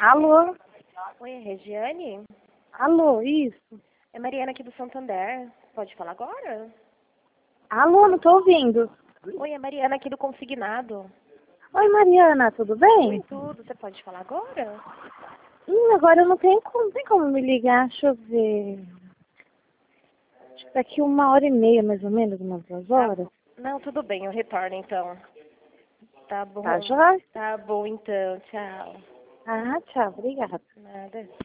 Alô? Oi, é Regiane? Alô, isso? É Mariana aqui do Santander. Pode falar agora? Alô, não tô ouvindo. Oi, é Mariana aqui do Consignado. Oi, Mariana, tudo bem? Tudo, você pode falar agora? Agora eu não tenho como, tem como me ligar, deixa eu ver. Acho que daqui 1h30, mais ou menos, umas 2 horas. Não, tudo bem, eu retorno então. Tá bom. Tá, joia? Tá bom então, tchau. Ah, tchau, obrigada. Nada.